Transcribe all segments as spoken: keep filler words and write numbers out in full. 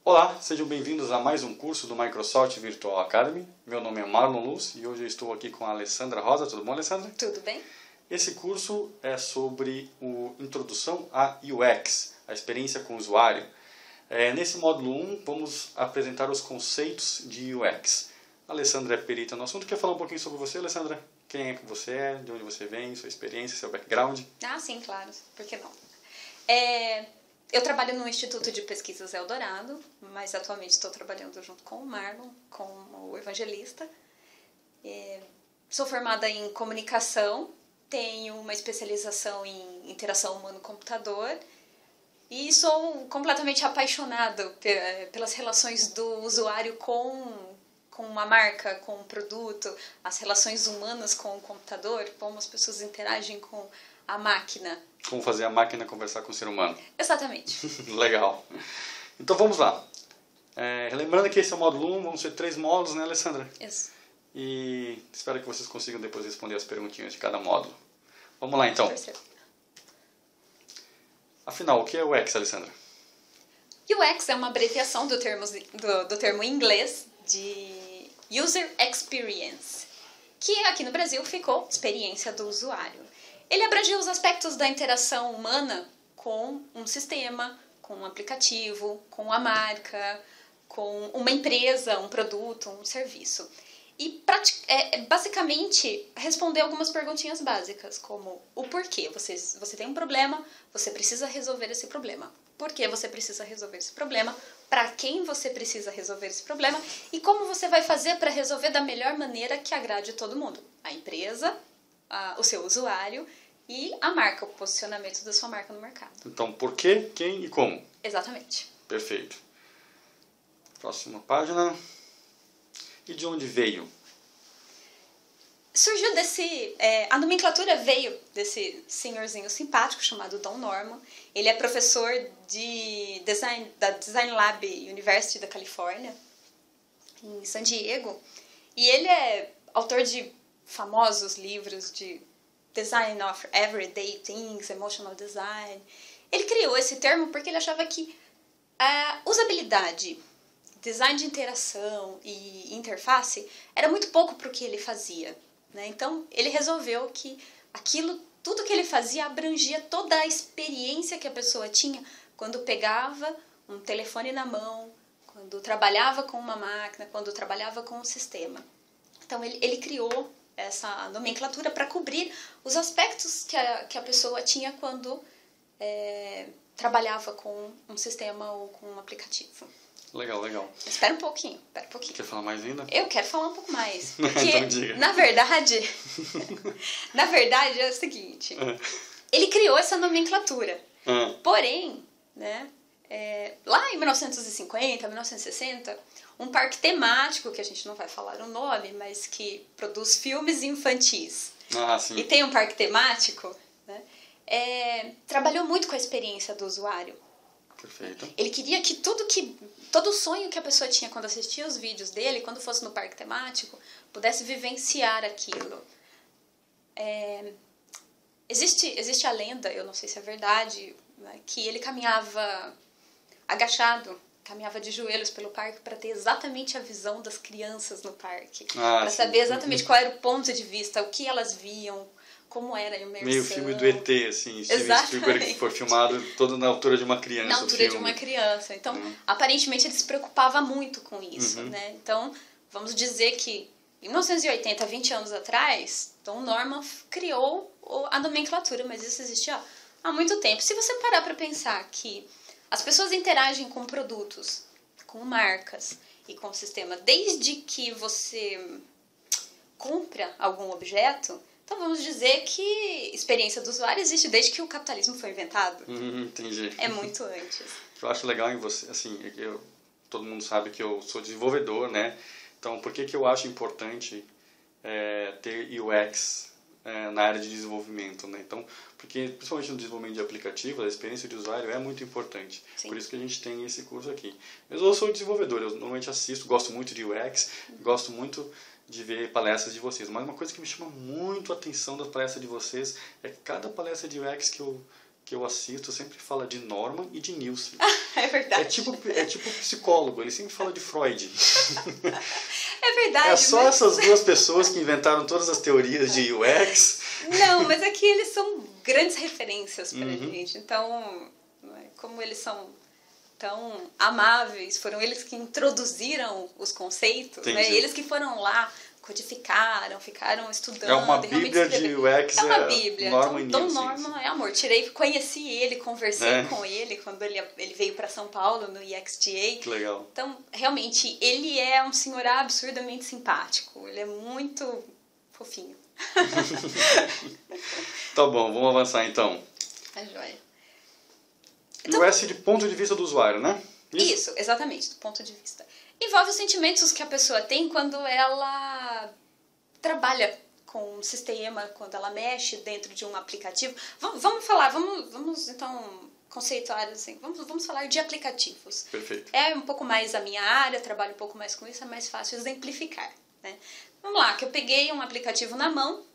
Olá, sejam bem-vindos a mais um curso do Microsoft Virtual Academy. Meu nome é Marlon Luz e hoje eu estou aqui com a Alessandra Rosa. Tudo bom, Alessandra? Tudo bem. Esse curso é sobre o Introdução a U X, a experiência com o usuário. É, nesse módulo um, vamos apresentar os conceitos de U X. A Alessandra é perita no assunto. Quer falar um pouquinho sobre você, Alessandra? Quem é que você é, de onde você vem, sua experiência, seu background? Ah, sim, claro. Por que não? É... Eu trabalho no Instituto de Pesquisas Eldorado, mas atualmente estou trabalhando junto com o Marlon, com o Evangelista. É, sou formada em comunicação, tenho uma especialização em interação humano-computador e sou completamente apaixonada pelas relações do usuário com, com a marca, com o produto, as relações humanas com o computador, como as pessoas interagem com a máquina. Como fazer a máquina conversar com o ser humano. Exatamente. Legal. Então vamos lá. É, lembrando que esse é o módulo um, vão ser três módulos, né, Alessandra? Isso. E espero que vocês consigam depois responder as perguntinhas de cada módulo. Vamos lá, então. Percebo. Afinal, o que é U X, Alessandra? U X é uma abreviação do termo, do, do termo em inglês de User Experience, que aqui no Brasil ficou experiência do usuário. Ele abrange os aspectos da interação humana com um sistema, com um aplicativo, com a marca, com uma empresa, um produto, um serviço. E é, basicamente responder algumas perguntinhas básicas, como o porquê. Você, você tem um problema, você precisa resolver esse problema. Por que você precisa resolver esse problema? Para quem você precisa resolver esse problema? E como você vai fazer para resolver da melhor maneira que agrade todo mundo? A empresa, a, o seu usuário e a marca, o posicionamento da sua marca no mercado. Então, por quê, quem e como? Exatamente. Perfeito. Próxima página. E de onde veio? Surgiu desse... É, a nomenclatura veio desse senhorzinho simpático chamado Don Norman. Ele é professor de design, da Design Lab University da Califórnia, em San Diego. E ele é autor de famosos livros de Design of Everyday Things, Emotional Design. Ele criou esse termo porque ele achava que a usabilidade, design de interação e interface era muito pouco para o que ele fazia, né? Então, ele resolveu que aquilo, tudo que ele fazia abrangia toda a experiência que a pessoa tinha quando pegava um telefone na mão, quando trabalhava com uma máquina, quando trabalhava com um sistema. Então, ele, ele criou essa nomenclatura para cobrir os aspectos que a, que a pessoa tinha quando é, trabalhava com um sistema ou com um aplicativo. Legal, legal. Espera um pouquinho, espera um pouquinho. Quer falar mais ainda? Eu quero falar um pouco mais. Porque, então diga. na verdade, na verdade é o seguinte, ele criou essa nomenclatura. Ah. Porém, né, é, lá em mil novecentos e cinquenta, mil novecentos e sessenta, um parque temático, que a gente não vai falar o nome, mas que produz filmes infantis. Ah, sim. E tem um parque temático, né, é, trabalhou muito com a experiência do usuário. Perfeito. Ele queria que tudo que... todo o sonho que a pessoa tinha quando assistia os vídeos dele, quando fosse no parque temático, pudesse vivenciar aquilo. É, existe, existe a lenda, eu não sei se é verdade, né, que ele caminhava agachado, caminhava de joelhos pelo parque para ter exatamente a visão das crianças no parque. Ah, para sim. saber exatamente qual era o ponto de vista, o que elas viam, como era a imersão. Meio filme do E T, assim, Steven Spielberg, que foi filmado todo na altura de uma criança. Na altura de uma criança. Então, uhum. aparentemente, ele se preocupava muito com isso, uhum. né? Então, vamos dizer que em mil novecentos e oitenta, vinte anos atrás, Don Norman criou a nomenclatura, mas isso existe ó, há muito tempo. Se você parar para pensar que as pessoas interagem com produtos, com marcas e com o sistema desde que você compra algum objeto, então vamos dizer que experiência do usuário existe desde que o capitalismo foi inventado. Hum, entendi. É muito antes. O que eu acho legal em você, assim, é que eu, todo mundo sabe que eu sou desenvolvedor, né? Então, por que que eu acho importante é, ter U X é, na área de desenvolvimento, né? Então, porque principalmente no desenvolvimento de aplicativos, a experiência de usuário é muito importante. Sim. Por isso que a gente tem esse curso aqui. Mas eu sou desenvolvedor, eu normalmente assisto, gosto muito de U X, uhum. gosto muito de ver palestras de vocês. Mas uma coisa que me chama muito a atenção da palestra de vocês é que cada palestra de U X que eu que eu assisto sempre fala de Norman e de Nielsen. É verdade. É tipo, é tipo psicólogo, ele sempre fala de Freud. É verdade. É só mas... essas duas pessoas que inventaram todas as teorias de U X. Não, mas aqui eles são grandes referências para a Uhum. gente. Então, como eles são tão amáveis, foram eles que introduziram os conceitos, né? Eles que foram lá, codificaram, ficaram estudando. É uma bíblia de U X. É uma bíblia. Norman Então, Nielsen, Dom Norman é amor. Tirei, conheci ele, conversei É. com ele quando ele, ele veio para São Paulo no I X G A. Que legal. Então, realmente, ele é um senhor absurdamente simpático. Ele é muito fofinho. Tá bom, vamos avançar então. É joia. Então, U X de ponto de vista do usuário, né? Isso? Isso, exatamente, do ponto de vista. Envolve os sentimentos que a pessoa tem quando ela trabalha com um sistema, quando ela mexe dentro de um aplicativo. Vamos, vamos falar, vamos, vamos então conceituar assim, vamos, vamos falar de aplicativos. Perfeito. É um pouco mais a minha área, trabalho um pouco mais com isso, é mais fácil exemplificar, né? Vamos lá, que eu peguei um aplicativo na mão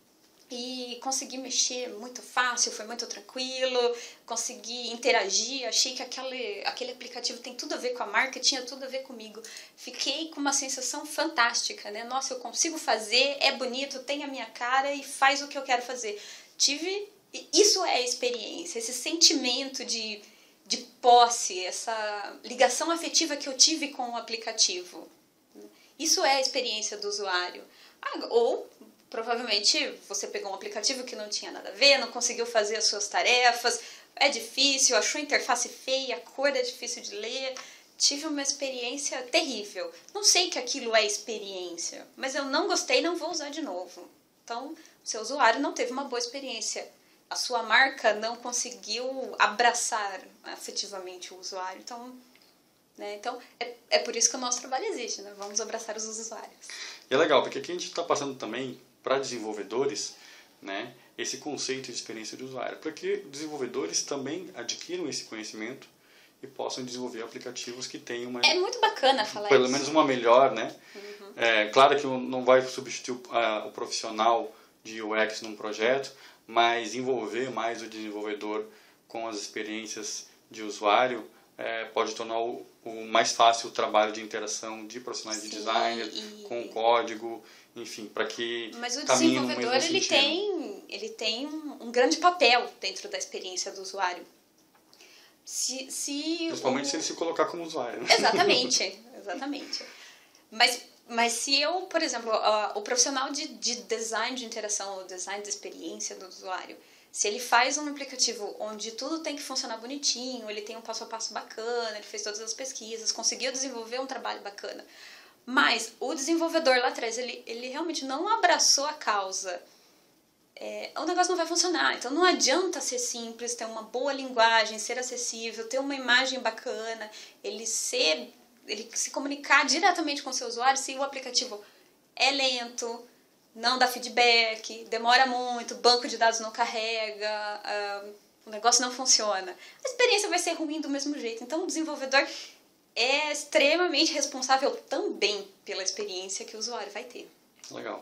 e consegui mexer muito fácil, foi muito tranquilo, consegui interagir, achei que aquele, aquele aplicativo tem tudo a ver com a marca, tinha tudo a ver comigo. Fiquei com uma sensação fantástica, né? Nossa, eu consigo fazer, é bonito, tem a minha cara e faz o que eu quero fazer. Tive... Isso é a experiência, esse sentimento de, de posse, essa ligação afetiva que eu tive com o aplicativo. Isso é a experiência do usuário. Ah, ou... provavelmente você pegou um aplicativo que não tinha nada a ver, não conseguiu fazer as suas tarefas, é difícil, achou a interface feia, a cor é difícil de ler. Tive uma experiência terrível. Não sei que aquilo é experiência, mas eu não gostei e não vou usar de novo. Então, o seu usuário não teve uma boa experiência. A sua marca não conseguiu abraçar afetivamente o usuário. Então, né, então é, é por isso que o nosso trabalho existe, né? Vamos abraçar os usuários. E é legal, porque aqui a gente está passando também para desenvolvedores, né, esse conceito de experiência de usuário, para que desenvolvedores também adquiram esse conhecimento e possam desenvolver aplicativos que tenham uma... É muito bacana falar pelo isso. menos uma melhor, né? Uhum. É, claro que não vai substituir uh, o profissional de U X num projeto, mas envolver mais o desenvolvedor com as experiências de usuário é, pode tornar o, o mais fácil o trabalho de interação de profissionais Sim, de design e... com o código, enfim, para que Mas o caminhe no desenvolvedor mesmo ele sentido. tem, ele tem um, um grande papel dentro da experiência do usuário. Se, se Principalmente o... se ele se colocar como usuário. Né? Exatamente, exatamente. Mas, mas se eu, por exemplo, uh, o profissional de, de design de interação, o design de experiência do usuário, se ele faz um aplicativo onde tudo tem que funcionar bonitinho, ele tem um passo a passo bacana, ele fez todas as pesquisas, conseguiu desenvolver um trabalho bacana, mas o desenvolvedor lá atrás, ele, ele realmente não abraçou a causa, é, o negócio não vai funcionar. Então não adianta ser simples, ter uma boa linguagem, ser acessível, ter uma imagem bacana, ele, ser, ele se comunicar diretamente com o seu usuário se o aplicativo é lento, não dá feedback, demora muito, banco de dados não carrega, uh, o negócio não funciona. A experiência vai ser ruim do mesmo jeito. Então o desenvolvedor é extremamente responsável também pela experiência que o usuário vai ter. Legal.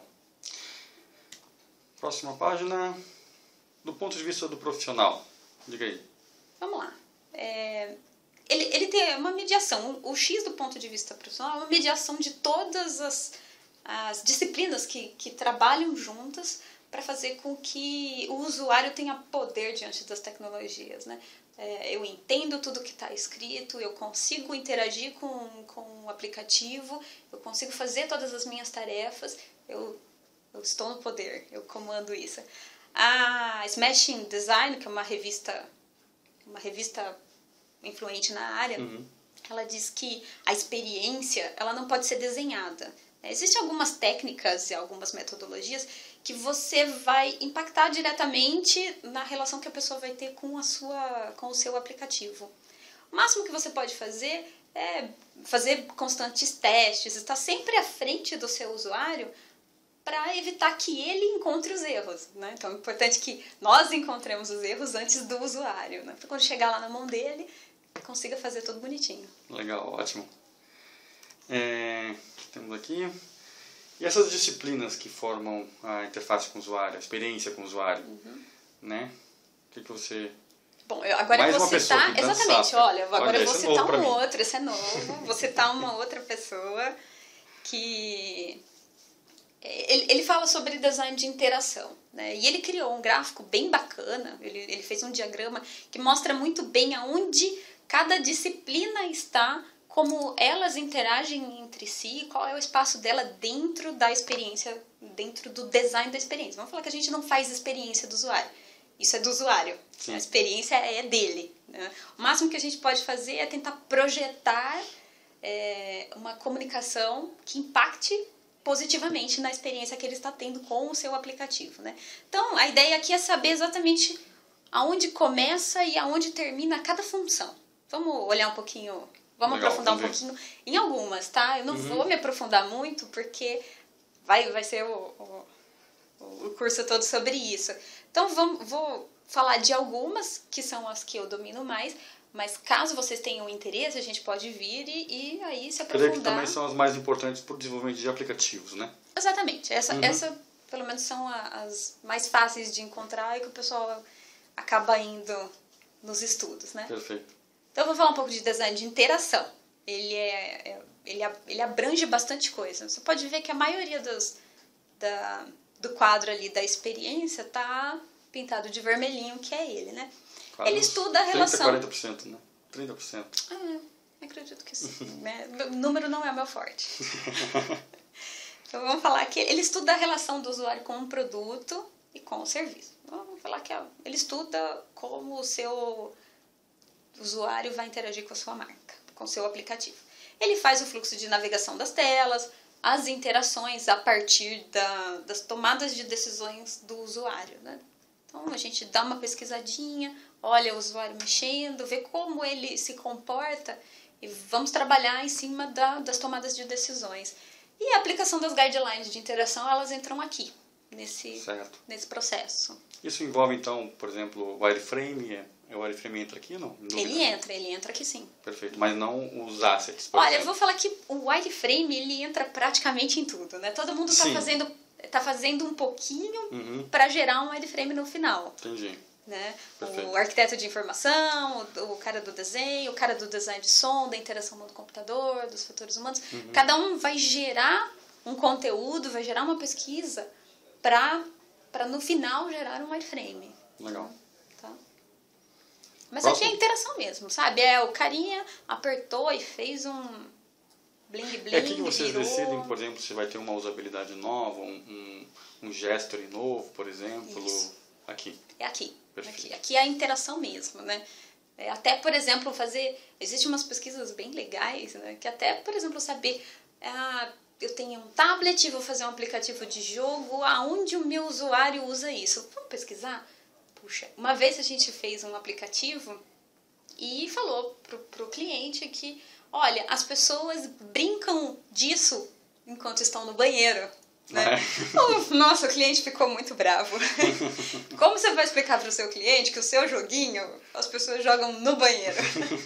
Próxima página, do ponto de vista do profissional. Diga aí. Vamos lá. É, ele, ele tem uma mediação. O, o X do ponto de vista profissional é uma mediação de todas as, as disciplinas que, que trabalham juntas para fazer com que o usuário tenha poder diante das tecnologias, né? É, eu entendo tudo que está escrito, eu consigo interagir com, com o aplicativo, eu consigo fazer todas as minhas tarefas, eu, eu estou no poder, eu comando isso. A Smashing Design, que é uma revista, uma revista influente na área, uhum. ela diz que a experiência ela não pode ser desenhada. Existem algumas técnicas e algumas metodologias que você vai impactar diretamente na relação que a pessoa vai ter com, a sua, com o seu aplicativo. O máximo que você pode fazer é fazer constantes testes, estar sempre à frente do seu usuário para evitar que ele encontre os erros, né? Então é importante que nós encontremos os erros antes do usuário, né? Para quando chegar lá na mão dele, consiga fazer tudo bonitinho. Legal, ótimo. É, temos aqui... E essas disciplinas que formam a interface com o usuário, a experiência com o usuário, uhum. né? O que, que você Bom, eu, agora Mais eu vou uma pessoa citar... que dança Exatamente, safra. olha, agora Olha, eu vou esse é citar novo pra um mim. outro, esse é novo. Vou citar uma outra pessoa que... Ele, ele fala sobre design de interação, né? E ele criou um gráfico bem bacana, ele, ele fez um diagrama que mostra muito bem aonde cada disciplina está, como elas interagem entre si, qual é o espaço dela dentro da experiência, dentro do design da experiência. Vamos falar que a gente não faz experiência do usuário, isso é do usuário, Sim. a experiência é dele, né? O máximo que a gente pode fazer é tentar projetar é, uma comunicação que impacte positivamente na experiência que ele está tendo com o seu aplicativo, né? Então, a ideia aqui é saber exatamente aonde começa e aonde termina cada função. Vamos olhar um pouquinho, vamos Legal, aprofundar um ver. pouquinho em algumas, tá? Eu não uhum. vou me aprofundar muito porque vai, vai ser o, o, o curso todo sobre isso. Então, vamos, vou falar de algumas que são as que eu domino mais, mas caso vocês tenham interesse, a gente pode vir e, e aí se aprofundar. Creio que também são as mais importantes para o desenvolvimento de aplicativos, né? Exatamente. Essa, uhum. essa pelo menos, são as mais fáceis de encontrar e que o pessoal acaba indo nos estudos, né? Perfeito. Então, eu vou falar um pouco de design de interação. Ele, é, é, ele, ele abrange bastante coisa. Você pode ver que a maioria dos, da, do quadro ali da experiência tá pintado de vermelhinho, que é ele, né? Quase ele estuda a relação... trinta, quarenta por cento, né? trinta por cento. Ah, acredito que sim. O número não é o meu forte. Então, vamos falar que ele estuda a relação do usuário com o produto e com o serviço. Vamos falar que ele estuda como o seu usuário vai interagir com a sua marca, com o seu aplicativo. Ele faz o fluxo de navegação das telas, as interações a partir da, das tomadas de decisões do usuário, né? Então, a gente dá uma pesquisadinha, olha o usuário mexendo, vê como ele se comporta e vamos trabalhar em cima da, das tomadas de decisões. E a aplicação das guidelines de interação, elas entram aqui, nesse, nesse processo. Isso envolve, então, por exemplo, o wireframe? O wireframe entra aqui ou não? Ele entra, ele entra aqui sim. Perfeito, mas não os assets, por Olha, exemplo. eu vou falar que o wireframe, ele entra praticamente em tudo, né? Todo mundo está fazendo, tá fazendo um pouquinho uhum. para gerar um wireframe no final. Entendi. Né? O arquiteto de informação, o, o cara do desenho, o cara do design de som, da interação do computador, dos fatores humanos. Uhum. Cada um vai gerar um conteúdo, vai gerar uma pesquisa para para no final gerar um wireframe. Legal. Tá? Mas Próximo. aqui é interação mesmo, sabe? É o carinha apertou e fez um bling bling. É aqui que vocês virou. decidem, por exemplo, se vai ter uma usabilidade nova, um, um, um gestory novo, por exemplo. Isso. Aqui. É aqui. Aqui, aqui é a interação mesmo, né? É, até, por exemplo, fazer... Existem umas pesquisas bem legais, né? Que até, por exemplo, saber... Ah, eu tenho um tablet, vou fazer um aplicativo de jogo, aonde o meu usuário usa isso? Vamos pesquisar? Puxa, uma vez a gente fez um aplicativo e falou pro, pro cliente que, olha, as pessoas brincam disso enquanto estão no banheiro. Né? Oh, nossa, o cliente ficou muito bravo. Como você vai explicar para o seu cliente que o seu joguinho as pessoas jogam no banheiro?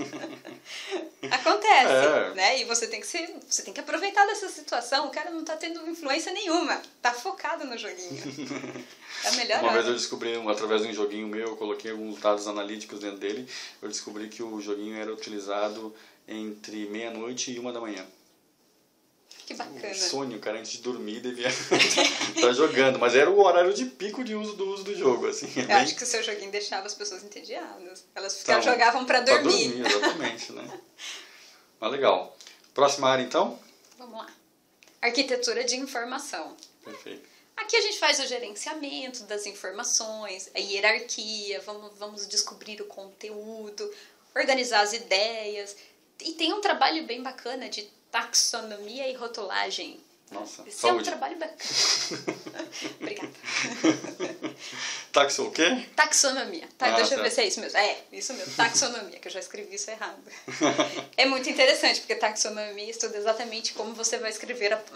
Acontece, é. né? E você tem que ser, você tem que aproveitar dessa situação. O cara não está tendo influência nenhuma, tá focado no joguinho. É melhor. Uma vez eu descobri, através de um joguinho meu, eu coloquei alguns dados analíticos dentro dele. Eu descobri que o joguinho era utilizado entre meia-noite e uma da manhã. Que bacana. Um sonho, cara, antes de dormir devia estar jogando, mas era o horário de pico de uso do uso do jogo, assim. Eu bem... acho que o seu joguinho deixava as pessoas entediadas. Elas ficavam, então, jogavam para dormir. Para dormir, exatamente, né? Mas legal. Próxima área, então? Vamos lá. Arquitetura de informação. Perfeito. Aqui a gente faz o gerenciamento das informações, a hierarquia, vamos, vamos descobrir o conteúdo, organizar as ideias. E tem um trabalho bem bacana de taxonomia e rotulagem. Nossa, Esse saúde. é um trabalho bacana. Obrigada. Taxo o quê? Taxonomia. Tá, ah, deixa tá. eu ver se é isso mesmo. É, isso mesmo. Taxonomia, que eu já escrevi isso errado. É muito interessante, porque taxonomia estuda exatamente como você vai escrever a,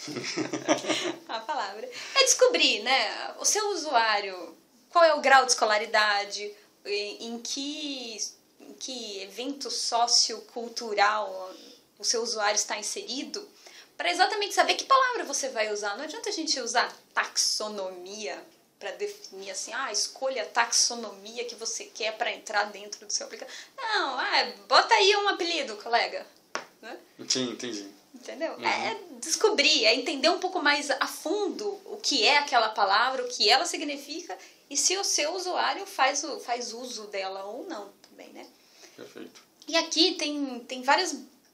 a palavra. É descobrir, né, o seu usuário, qual é o grau de escolaridade, em que, em que evento sociocultural o seu usuário está inserido, para exatamente saber que palavra você vai usar. Não adianta a gente usar taxonomia para definir assim, ah, escolha a taxonomia que você quer para entrar dentro do seu aplicativo. Não, ah, bota aí um apelido, colega. Né? Sim, entendi. Entendeu? Uhum. É descobrir, é entender um pouco mais a fundo o que é aquela palavra, o que ela significa e se o seu usuário faz, o, faz uso dela ou não também, né? Perfeito. E aqui tem, tem várias,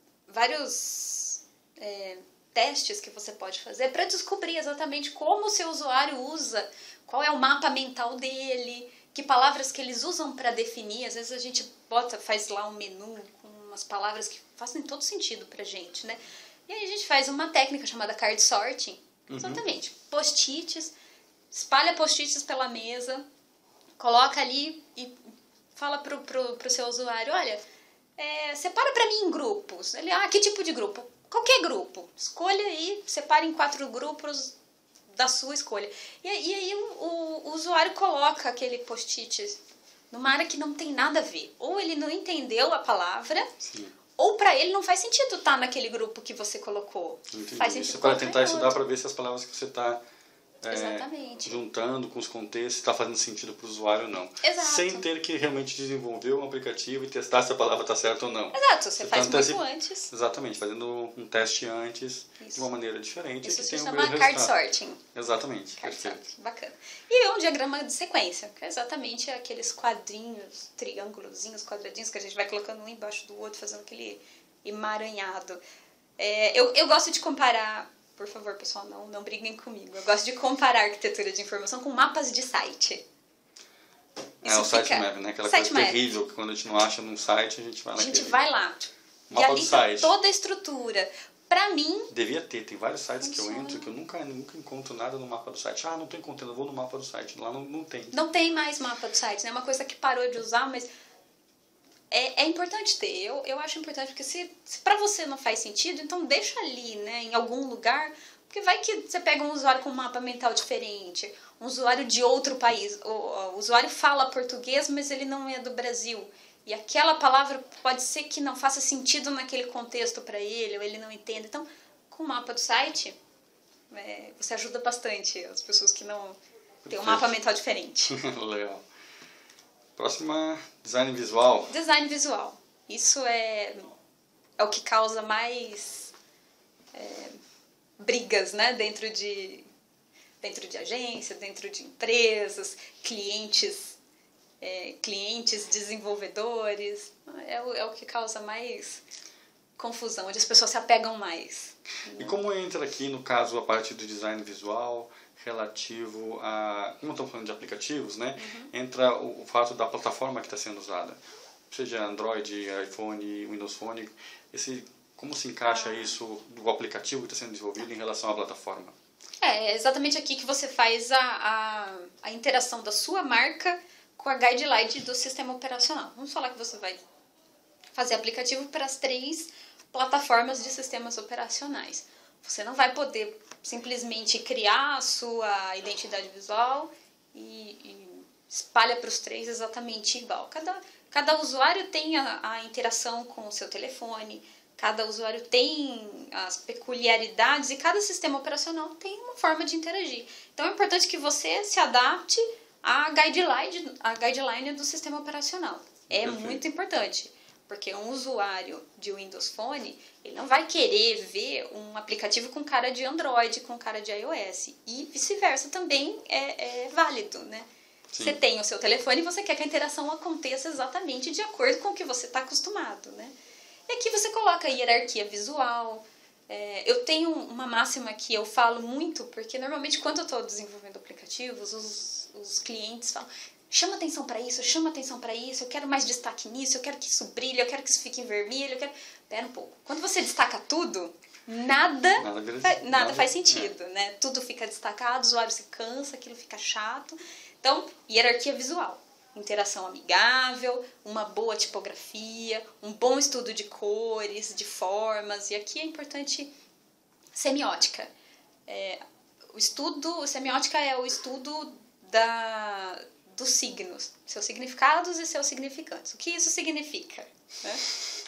vários é, testes que você pode fazer para descobrir exatamente como o seu usuário usa, qual é o mapa mental dele, que palavras que eles usam para definir. Às vezes a gente bota, faz lá um menu com umas palavras que fazem todo sentido pra gente, né? E aí a gente faz uma técnica chamada card sorting. Uhum. Exatamente. Post-its, espalha post-its pela mesa, coloca ali e fala pro, pro, pro seu usuário, olha, é, separa pra mim em grupos. Ele, ah, que tipo de grupo? Qualquer grupo. Escolha aí, separa em quatro grupos da sua escolha. E, e aí o, o, o usuário coloca aquele post-it numa área que não tem nada a ver. Ou ele não entendeu a palavra, sim, ou para ele não faz sentido estar naquele grupo que você colocou. Entendi. Faz sentido. Isso é para tentar estudar para ver se as palavras que você está é, juntando com os contextos está fazendo sentido para o usuário ou não. Exato. Sem ter que realmente desenvolver um aplicativo e testar se a palavra está certa ou não. Exato, você, você faz muito teste, antes. Exatamente, fazendo um teste antes, isso, de uma maneira diferente. Isso que se tem chama um card sorting. Exatamente. Card sorting, bacana. E é um diagrama de sequência, que é exatamente aqueles quadrinhos, triângulozinhos, quadradinhos que a gente vai colocando um embaixo do outro, fazendo aquele emaranhado. É, eu, eu gosto de comparar, por favor, pessoal, não, não briguem comigo, eu gosto de comparar a arquitetura de informação com mapas de site. Isso é o sitemap, né? Aquela coisa terrível que quando a gente não acha num site, a gente vai lá. A gente vai lá. Mapa e ali do site. Toda a estrutura. Pra mim... Devia ter. Tem vários sites funciona. que eu entro que eu nunca, nunca encontro nada no mapa do site. Ah, não tô encontrando, eu vou no mapa do site. Lá não, não tem. Não tem mais mapa do site, né? É uma coisa que parou de usar, mas... É, é importante ter. Eu, eu acho importante, porque se, se pra você não faz sentido, então deixa ali, né? Em algum lugar... Porque vai que você pega um usuário com um mapa mental diferente, um usuário de outro país. O, o usuário fala português, mas ele não é do Brasil. E aquela palavra pode ser que não faça sentido naquele contexto para ele, ou ele não entenda. Então, com o mapa do site, é, você ajuda bastante as pessoas que não têm um mapa mental diferente. Legal. Próxima, design visual. Design visual. Isso é, é o que causa mais... É, brigas, né, dentro de, dentro de agência, dentro de empresas, clientes, é, clientes, desenvolvedores, é o, é o que causa mais confusão, onde as pessoas se apegam mais. E né? Como entra aqui, no caso, a parte do design visual relativo a, como estamos falando de aplicativos, né, uhum. entra o, o fato da plataforma que está sendo usada, seja Android, iPhone, Windows Phone, esse... Como se encaixa isso do aplicativo que está sendo desenvolvido em relação à plataforma? É, é exatamente aqui que você faz a, a, a interação da sua marca com a guideline do sistema operacional. Vamos falar que você vai fazer aplicativo para as três plataformas de sistemas operacionais. Você não vai poder simplesmente criar a sua identidade visual e, e espalha para os três exatamente igual. Cada, cada usuário tem a, a interação com o seu telefone, cada usuário tem as peculiaridades e cada sistema operacional tem uma forma de interagir. Então é importante que você se adapte à guideline, à guideline do sistema operacional. É Perfeito. Muito importante, porque um usuário de Windows Phone, ele não vai querer ver um aplicativo com cara de Android, com cara de iOS. E vice-versa também é, é válido, né? Sim. Você tem o seu telefone e você quer que a interação aconteça exatamente de acordo com o que você está acostumado, né? E aqui você coloca a hierarquia visual. É, eu tenho uma máxima que eu falo muito, porque normalmente quando eu estou desenvolvendo aplicativos, os, os clientes falam, chama atenção para isso, chama atenção para isso, eu quero mais destaque nisso, eu quero que isso brilhe, eu quero que isso fique em vermelho, eu quero... Pera um pouco. Quando você destaca tudo, nada, nada, fa... nada, nada faz sentido, é. né? Tudo fica destacado, o usuário se cansa, aquilo fica chato. Então, hierarquia visual. Interação amigável, uma boa tipografia, um bom estudo de cores, de formas. E aqui é importante semiótica. É, o estudo, semiótica é o estudo da, dos signos, seus significados e seus significantes. O que isso significa? Né?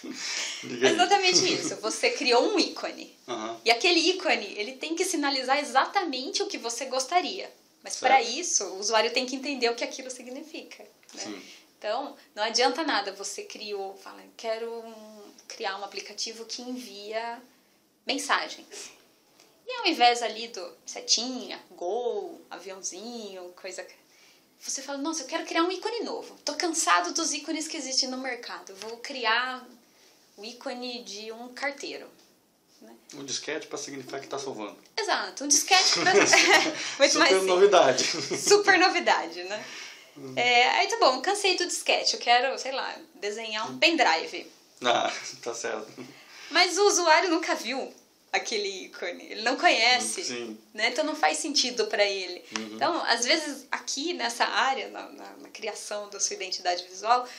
É exatamente isso. Você criou um ícone. Uhum. E aquele ícone, ele tem que sinalizar exatamente o que você gostaria. Mas para isso, o usuário tem que entender o que aquilo significa. Né? Sim. Então, não adianta nada. Você criou, fala, quero um, criar um aplicativo que envia mensagens. E ao invés ali do setinha, gol, aviãozinho, coisa... Você fala, nossa, eu quero criar um ícone novo. Tô cansado dos ícones que existem no mercado. Vou criar o ícone de um carteiro. Né? Um disquete para significar que está salvando. Exato, um disquete para... Muito Super mais novidade. Super novidade, né? Hum. É, aí tá bom, cansei do disquete. Eu quero, sei lá, desenhar um pendrive. Ah, tá certo. Mas o usuário nunca viu aquele ícone, ele não conhece, Sim. Né? Então não faz sentido para ele. Uhum. Então, às vezes, aqui nessa área, na, na, na criação da sua identidade visual,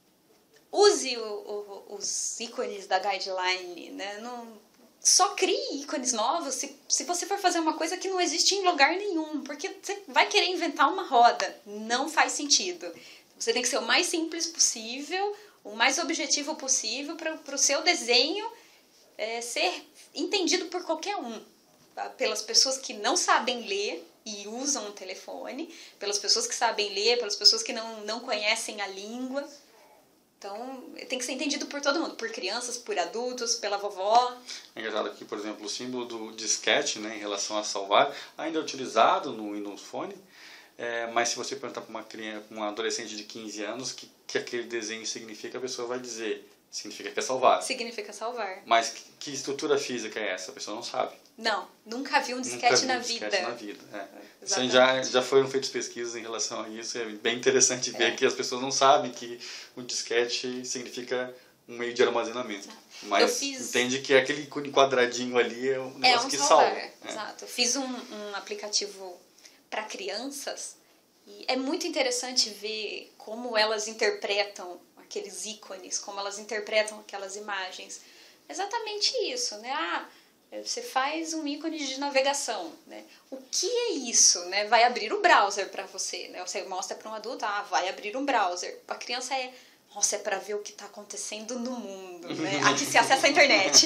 use o, o, os ícones da guideline, né? Não, só crie ícones novos se, se você for fazer uma coisa que não existe em lugar nenhum, porque você vai querer inventar uma roda, não faz sentido. Você tem que ser o mais simples possível, o mais objetivo possível para o seu desenho é, ser entendido por qualquer um, tá? Pelas pessoas que não sabem ler e usam um telefone, pelas pessoas que sabem ler, pelas pessoas que não, não conhecem a língua. Então, tem que ser entendido por todo mundo, por crianças, por adultos, pela vovó. É engraçado aqui, por exemplo, o símbolo do disquete, né, em relação a salvar, ainda é utilizado no Windows Phone, é, mas se você perguntar para uma criança, uma adolescente de quinze anos, o que, que aquele desenho significa, a pessoa vai dizer... Significa que é salvar. Significa salvar. Mas que, que estrutura física é essa? A pessoa não sabe. Não, nunca vi um disquete na vida. Nunca vi um disquete na vida. É. Isso já, já foram feitas pesquisas em relação a isso. É bem interessante ver é. que as pessoas não sabem que um disquete significa um meio de armazenamento. Mas fiz... entende que aquele quadradinho ali é um negócio é um que salva. É. Exato. Eu fiz um, um aplicativo para crianças e é muito interessante ver como elas interpretam aqueles ícones, como elas interpretam aquelas imagens. Exatamente isso, né? Ah, você faz um ícone de navegação, né? O que é isso, né? Vai abrir o browser para você, né? Você mostra para um adulto, ah, vai abrir um browser. A criança é, nossa, é para ver o que está acontecendo no mundo, né? Aqui se acessa a internet.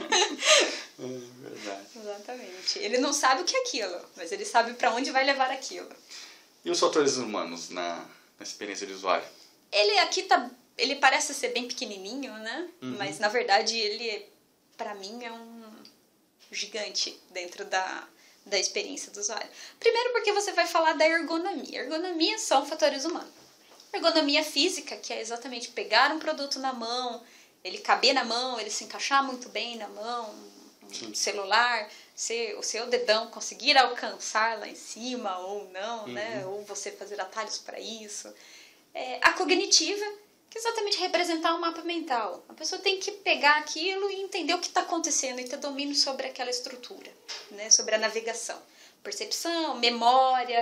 É verdade. Exatamente. Ele não sabe o que é aquilo, mas ele sabe para onde vai levar aquilo. E os fatores humanos na, na experiência de usuário? Ele aqui tá Ele parece ser bem pequenininho, né? Uhum. Mas, na verdade, ele, pra mim, é um gigante dentro da, da experiência do usuário. Primeiro porque você vai falar da ergonomia. Ergonomia são fatores humanos. Ergonomia física, que é exatamente pegar um produto na mão, ele caber na mão, ele se encaixar muito bem na mão, um celular, se, o seu dedão conseguir alcançar lá em cima ou não, uhum. né? Ou você fazer atalhos para isso. É, a cognitiva, que é exatamente representar um mapa mental. A pessoa tem que pegar aquilo e entender o que está acontecendo e ter domínio sobre aquela estrutura, né? Sobre a navegação. Percepção, memória,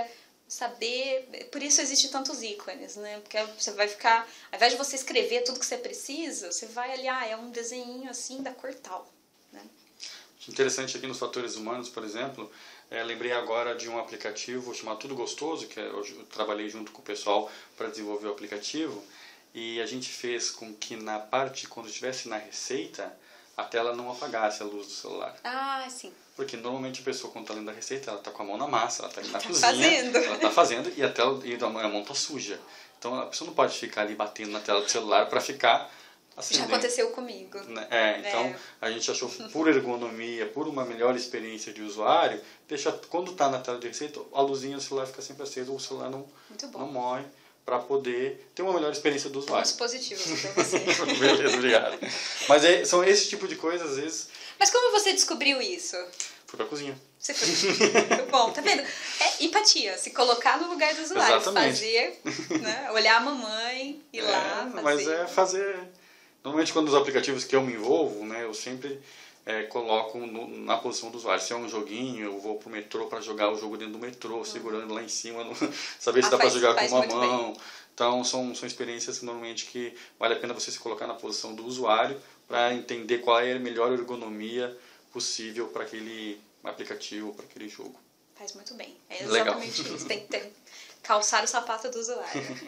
saber... Por isso existem tantos ícones, né? Porque você vai ficar... Ao invés de você escrever tudo que você precisa, você vai ali, ah, é um desenho assim da cor tal, né? Interessante aqui nos fatores humanos, por exemplo, é, lembrei agora de um aplicativo chamado Tudo Gostoso, que eu, eu trabalhei junto com o pessoal para desenvolver o aplicativo. E a gente fez com que na parte, quando estivesse na receita, a tela não apagasse a luz do celular. Ah, sim. Porque normalmente a pessoa, quando está lendo a receita, ela está com a mão na massa, ela está ali na tá cozinha, fazendo. ela está fazendo e a, tela, e a mão está suja. Então a pessoa não pode ficar ali batendo na tela do celular para ficar acendendo. Já aconteceu comigo. É, então é. a gente achou, por ergonomia, por uma melhor experiência de usuário, deixa, quando está na tela de receita, a luzinha do celular fica sempre acesa, o celular não, não morre, para poder ter uma melhor experiência do usuário. Pontos positivos para você. Beleza, obrigado. Mas é, são esse tipo de coisas, às vezes... Mas como você descobriu isso? Fui pra cozinha. Você foi... Muito bom, tá vendo? É empatia, se colocar no lugar do usuário. Exatamente. Fazer, né? Olhar a mamãe, ir é, lá, fazer. Mas é fazer... Normalmente, quando os aplicativos que eu me envolvo, né, eu sempre... É, coloco no, na posição do usuário. Se é um joguinho, eu vou pro metrô para jogar o jogo dentro do metrô, uhum. segurando lá em cima, no, saber se ah, dá para jogar com uma mão. Bem. Então, são, são experiências que normalmente que vale a pena você se colocar na posição do usuário para entender qual é a melhor ergonomia possível para aquele aplicativo, para aquele jogo. Faz muito bem. É exatamente Legal. Isso. Tem que ter, calçar o sapato do usuário.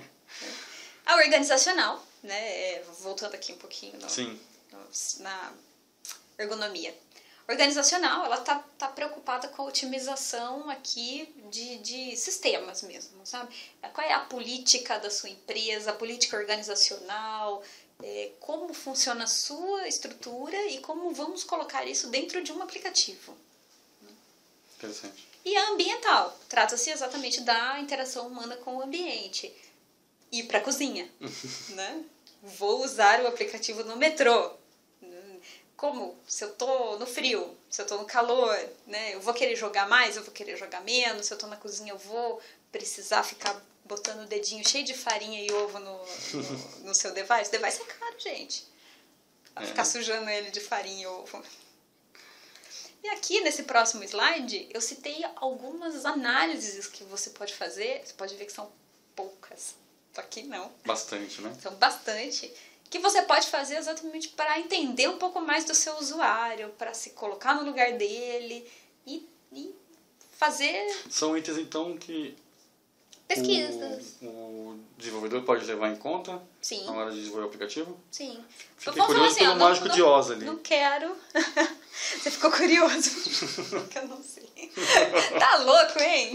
A organizacional, né? Voltando aqui um pouquinho no, Sim. No, na... ergonomia. organizacional, ela tá, tá preocupada com a otimização aqui de, de sistemas mesmo, sabe? Qual é a política da sua empresa, a política organizacional, é, como funciona a sua estrutura e como vamos colocar isso dentro de um aplicativo. Interessante. E a ambiental, trata-se exatamente da interação humana com o ambiente. Ir para a cozinha, né? Vou usar o aplicativo no metrô. Como? Se eu tô no frio, se eu tô no calor, né? Eu vou querer jogar mais, eu vou querer jogar menos. Se eu tô na cozinha, eu vou precisar ficar botando o dedinho cheio de farinha e ovo no, no, no seu device. O device é caro, gente. Vai ficar sujando ele de farinha e ovo. E aqui, nesse próximo slide, eu citei algumas análises que você pode fazer. Você pode ver que são poucas. Aqui não. Bastante, né? São bastante. Que você pode fazer exatamente para entender um pouco mais do seu usuário, para se colocar no lugar dele e, e fazer... São itens, então, que pesquisas. O, o desenvolvedor pode levar em conta Sim. na hora de desenvolver o aplicativo? Sim. Fiquei curioso assim, pelo ó, mágico não, de Oz ali. Não quero. Você ficou curioso? Porque eu não sei. Tá louco, hein?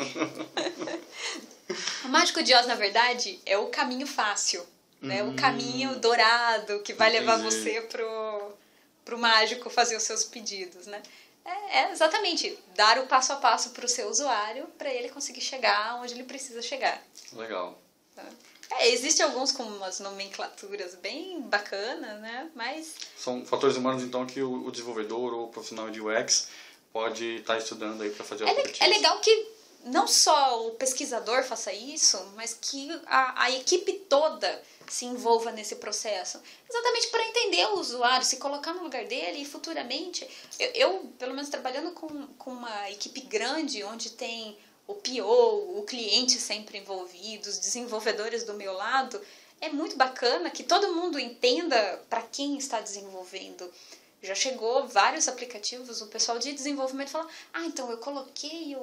O mágico de Oz, na verdade, é o caminho fácil. Né? Hum, o caminho dourado que vai entendi. Levar você pro, pro mágico fazer os seus pedidos, né? É, é exatamente dar o passo a passo pro seu usuário para ele conseguir chegar onde ele precisa chegar. Legal. Tá? É, existem alguns com umas nomenclaturas bem bacanas, né? Mas... São fatores humanos, então, que o, o desenvolvedor ou o profissional de U X pode estar tá estudando aí para fazer o é, aplicativo. É legal que não só o pesquisador faça isso, mas que a, a equipe toda se envolva nesse processo. Exatamente para entender o usuário, se colocar no lugar dele e futuramente... Eu, eu pelo menos trabalhando com, com uma equipe grande, onde tem o P O, o cliente sempre envolvido, os desenvolvedores do meu lado, é muito bacana que todo mundo entenda para quem está desenvolvendo. Já chegou vários aplicativos, o pessoal de desenvolvimento fala, ah, então eu coloquei o,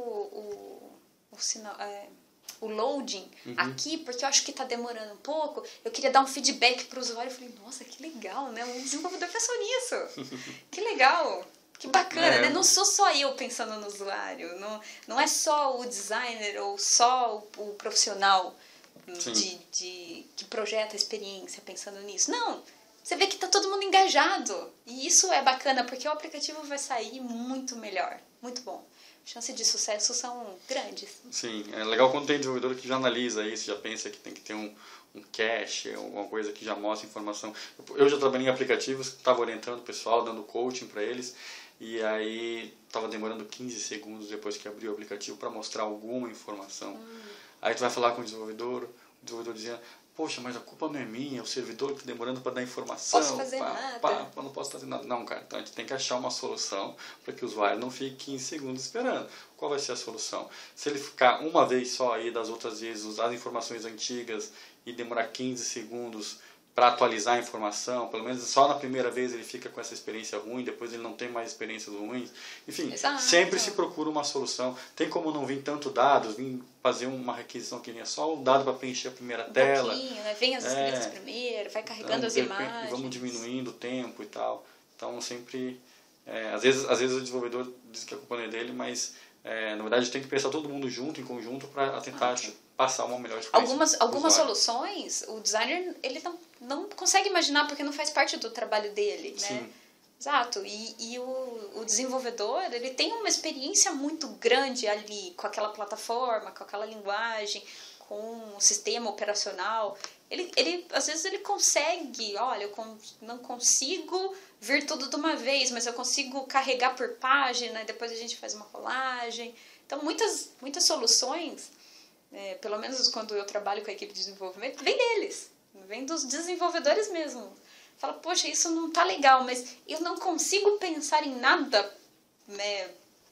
o, o sinal... É, o loading uhum. aqui, porque eu acho que está demorando um pouco, eu queria dar um feedback para o usuário. Eu falei, nossa, que legal, né? Um desenvolvedor pensou nisso. Que legal, que bacana, é. né? Não sou só eu pensando no usuário, não, não é só o designer ou só o, o profissional de, de, que projeta a experiência pensando nisso. Não, você vê que está todo mundo engajado. E isso é bacana, porque o aplicativo vai sair muito melhor, muito bom. Chances de sucesso são grandes. Sim, é legal quando tem desenvolvedor que já analisa isso, já pensa que tem que ter um, um cache, alguma coisa que já mostra informação. Eu já trabalhei em aplicativos, estava orientando o pessoal, dando coaching para eles, e aí estava demorando quinze segundos depois que abriu o aplicativo para mostrar alguma informação. Hum. Aí tu vai falar com o desenvolvedor, o desenvolvedor dizia, poxa, mas a culpa não é minha, é o servidor que está demorando para dar informação. Posso fazer pá, nada. Pá, pá, não posso fazer nada. Não, cara, então a gente tem que achar uma solução para que o usuário não fique quinze segundos esperando. Qual vai ser a solução? Se ele ficar uma vez só aí, das outras vezes, usar as informações antigas e demorar quinze segundos para atualizar a informação, pelo menos só na primeira vez ele fica com essa experiência ruim, depois ele não tem mais experiências ruins. Enfim, Exato. Sempre se procura uma solução. Tem como não vir tanto dados, vir fazer uma requisição que venha só o dado para preencher a primeira um tela. Né? Vem as é, letras primeiro, vai carregando então, as repente, imagens. Vamos diminuindo o tempo e tal. Então sempre... É, às, vezes, às vezes o desenvolvedor diz que a culpa não é dele, mas é, na verdade tem que pensar todo mundo junto, em conjunto, para tentar okay. passar uma melhor experiência. Algumas, algumas soluções, o designer ele não, não consegue imaginar porque não faz parte do trabalho dele, né? Sim. Exato. E, e o, o desenvolvedor, ele tem uma experiência muito grande ali com aquela plataforma, com aquela linguagem, com o sistema operacional. Ele, ele, às vezes ele consegue, olha, eu não consigo vir tudo de uma vez, mas eu consigo carregar por página, e depois a gente faz uma rolagem. Então, muitas, muitas soluções, é, pelo menos quando eu trabalho com a equipe de desenvolvimento, vem deles, vem dos desenvolvedores mesmo. Fala, poxa, isso não tá legal, mas eu não consigo pensar em nada, né,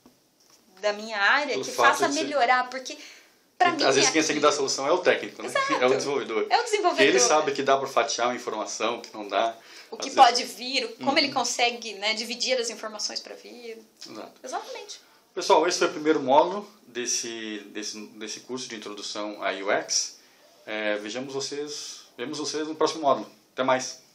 da minha área Pelo que faça ser... melhorar, porque... Pra Às mim, vezes é quem tem que dar a solução é o técnico, né? Exato. É o desenvolvedor. É o desenvolvedor. Ele sabe que dá para fatiar uma informação, que não dá. O que Às pode vezes... vir, como uhum. ele consegue, né, dividir as informações para vir. Exato. Exatamente. Pessoal, esse foi o primeiro módulo desse, desse, desse curso de introdução à U X. É, vejamos vocês, vemos vocês no próximo módulo. Até mais.